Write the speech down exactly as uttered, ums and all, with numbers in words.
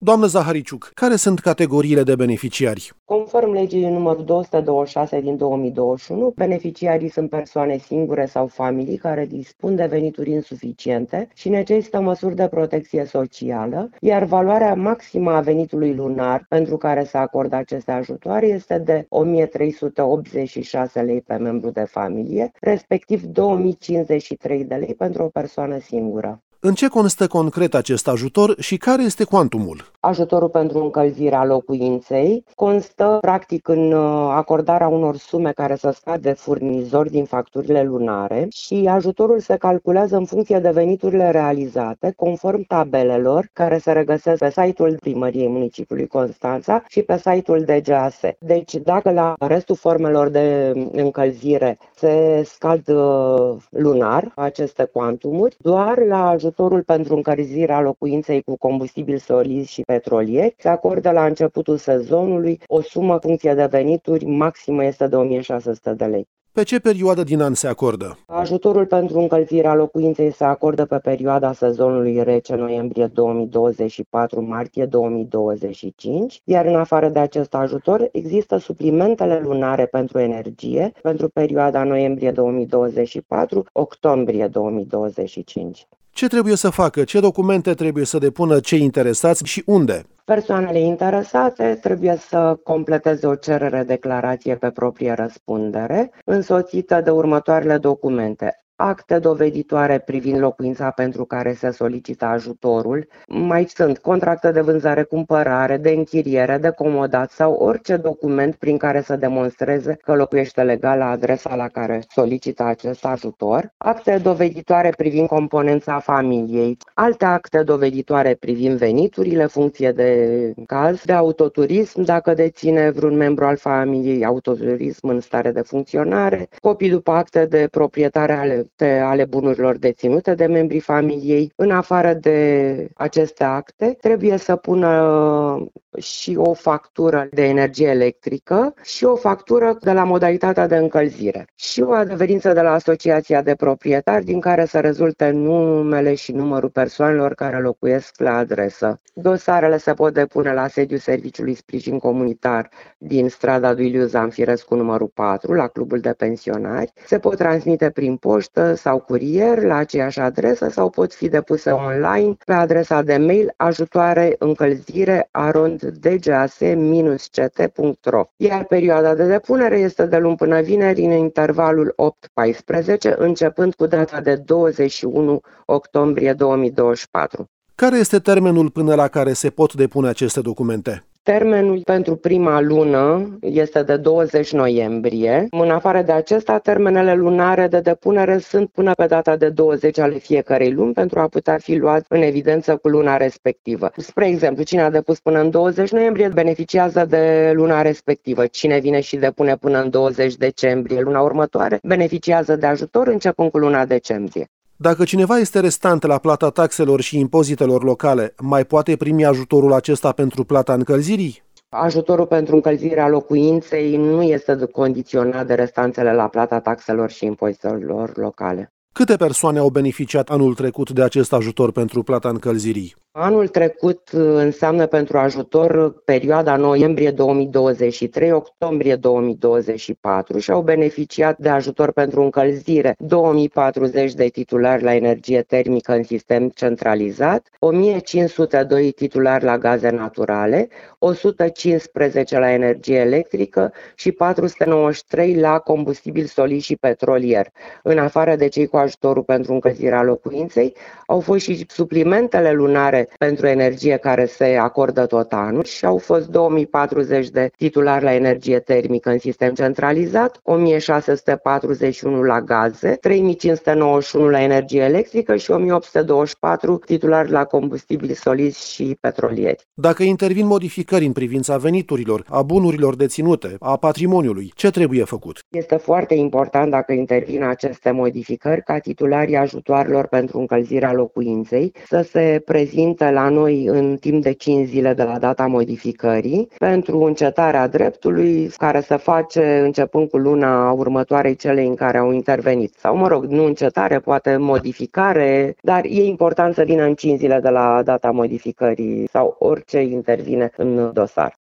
Doamnă Zahariciuc, care sunt categoriile de beneficiari? Conform legii numărul două sute douăzeci și șase din două mii douăzeci și unu, beneficiarii sunt persoane singure sau familii care dispun de venituri insuficiente și necesită măsuri de protecție socială, iar valoarea maximă a venitului lunar pentru care se acordă aceste ajutoare este de o mie trei sute optzeci și șase lei pe membru de familie, respectiv două mii cincizeci și trei de lei pentru o persoană singură. În ce constă concret acest ajutor și care este cuantumul? Ajutorul pentru încălzirea locuinței constă practic în acordarea unor sume care să scad de furnizori din facturile lunare și ajutorul se calculează în funcție de veniturile realizate, conform tabelelor care se regăsesc pe site-ul Primăriei Municipiului Constanța și pe site-ul D G A S. Deci dacă la restul formelor de încălzire se scad lunar aceste cuantumuri, doar la ajutorul pentru încălzirea locuinței cu combustibil solid și petrolieri se acordă la începutul sezonului o sumă în funcție de venituri, maximă este de o mie șase sute de lei. Pe ce perioadă din an se acordă? Ajutorul pentru încălzirea locuinței se acordă pe perioada sezonului rece, noiembrie două mii douăzeci și patru - martie două mii douăzeci și cinci, iar în afară de acest ajutor există suplimentele lunare pentru energie pentru perioada noiembrie două mii douăzeci și patru - octombrie două mii douăzeci și cinci. Ce trebuie să facă? Ce documente trebuie să depună cei interesați și unde? Persoanele interesate trebuie să completeze o cerere declarație pe proprie răspundere, însoțită de următoarele documente: acte doveditoare privind locuința pentru care se solicită ajutorul, mai sunt contracte de vânzare-cumpărare, de închiriere, de comodat sau orice document prin care să demonstreze că locuiește legal la adresa la care solicită acest ajutor, acte doveditoare privind componența familiei, alte acte doveditoare privind veniturile, funcție de caz, de autoturism, dacă deține vreun membru al familiei autoturism în stare de funcționare, copii după acte de proprietare ale ale bunurilor deținute de membrii familiei. În afară de aceste acte, trebuie să pună și o factură de energie electrică și o factură de la modalitatea de încălzire și o adeverință de la Asociația de Proprietari din care să rezulte numele și numărul persoanelor care locuiesc la adresă. Dosarele se pot depune la sediul Serviciului Sprijin Comunitar din strada lui Iuliu Zamfirescu numărul patru, la Clubul de Pensionari. Se pot transmite prin poștă sau curier la aceeași adresă sau pot fi depuse online pe adresa de mail ajutoare încălzire arond d g a s c t punct r o. Iar perioada de depunere este de luni până vineri în intervalul opt paisprezece, începând cu data de douăzeci și unu octombrie două mii douăzeci și patru. Care este termenul până la care se pot depune aceste documente? Termenul pentru prima lună este de douăzeci noiembrie. În afară de acesta, termenele lunare de depunere sunt până pe data de douăzeci ale fiecărei luni pentru a putea fi luat în evidență cu luna respectivă. Spre exemplu, cine a depus până în douăzeci noiembrie beneficiază de luna respectivă. Cine vine și depune până în douăzeci decembrie, luna următoare, beneficiază de ajutor începând cu luna decembrie. Dacă cineva este restant la plata taxelor și impozitelor locale, mai poate primi ajutorul acesta pentru plata încălzirii? Ajutorul pentru încălzirea locuinței nu este condiționat de restanțele la plata taxelor și impozitelor locale. Câte persoane au beneficiat anul trecut de acest ajutor pentru plata încălzirii? Anul trecut înseamnă pentru ajutor perioada noiembrie două mii douăzeci și trei - octombrie două mii douăzeci și patru și au beneficiat de ajutor pentru încălzire două mii patruzeci de titulari la energie termică în sistem centralizat, o mie cinci sute doi titulari la gaze naturale, o sută cincisprezece la energie electrică și patru sute nouăzeci și trei la combustibil solid și petrolier. În afară de cei cu ajutorul pentru încălzirea locuinței, au fost și suplimentele lunare pentru energie care se acordă tot anul și au fost două mii patruzeci de titulari la energie termică în sistem centralizat, o mie șase sute patruzeci și unu la gaze, trei mii cinci sute nouăzeci și unu la energie electrică și o mie opt sute douăzeci și patru titulari la combustibili solizi și petrolieri. Dacă intervin modificări în privința veniturilor, a bunurilor deținute, a patrimoniului, ce trebuie făcut? Este foarte important, dacă intervin aceste modificări, ca titularii ajutoarelor pentru încălzirea locuinței să se prezinte la noi în timp de cinci zile de la data modificării pentru încetarea dreptului, care se face începând cu luna următoarei celei în care au intervenit. Sau, mă rog, nu încetare, poate modificare, dar e important să vină în cinci zile de la data modificării sau orice intervine în dosar.